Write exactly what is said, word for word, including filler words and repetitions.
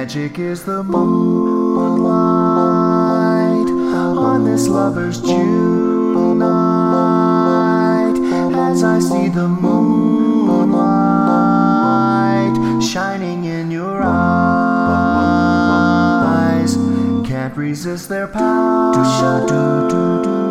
Magic is the moonlight on this lover's June night, as I see the moonlight shining in your eyes. Can't resist their power.